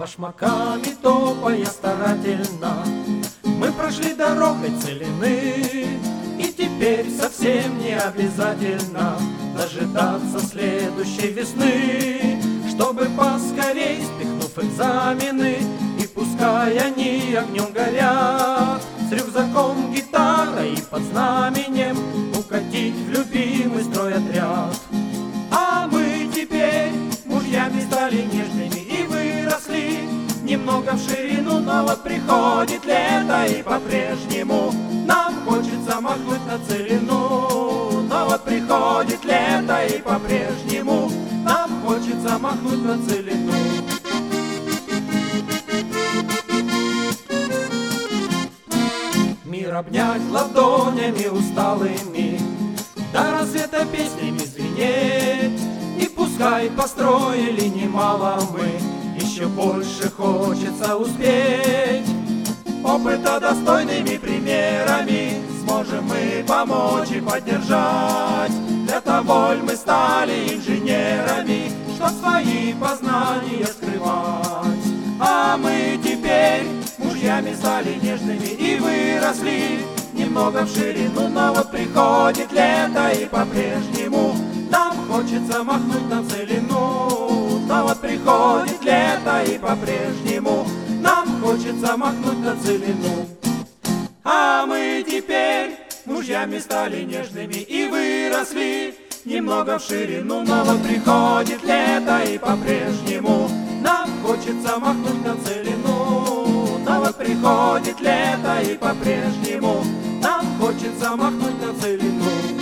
Башмаками топая старательно, мы прошли дорогой целины, и теперь совсем не обязательно дожидаться следующей весны, чтобы поскорей, спихнув экзамены, и пускай они огнем горят, с рюкзаком, гитарой и под знаменем укатить в любимый стройотряд. А мы теперь мужьями стали нежными и выросли немного в ширину, но вот приходит лето, и по-прежнему нам хочется махнуть на целину. Но вот приходит лето, и по-прежнему нам хочется махнуть на целину. Мир обнять ладонями усталыми, до рассвета песнями звенеть. И пускай построили немало мы, еще больше хочется успеть. Опыта достойными примерами сможем мы помочь и поддержать. Для того мы стали инженерами, чтоб свои познания скрывать. А мы теперь мужьями стали нежными и выросли немного в ширину, но вот приходит лето, и по-прежнему нам хочется махнуть на целину. Но вот приходит лето, и по-прежнему нам хочется махнуть на целину. А мы теперь мужьями стали нежными и выросли немного в ширину, но вот приходит лето, и по-прежнему нам хочется махнуть на целину. Но вот приходит лето, и по-прежнему нам хочется махнуть на целину.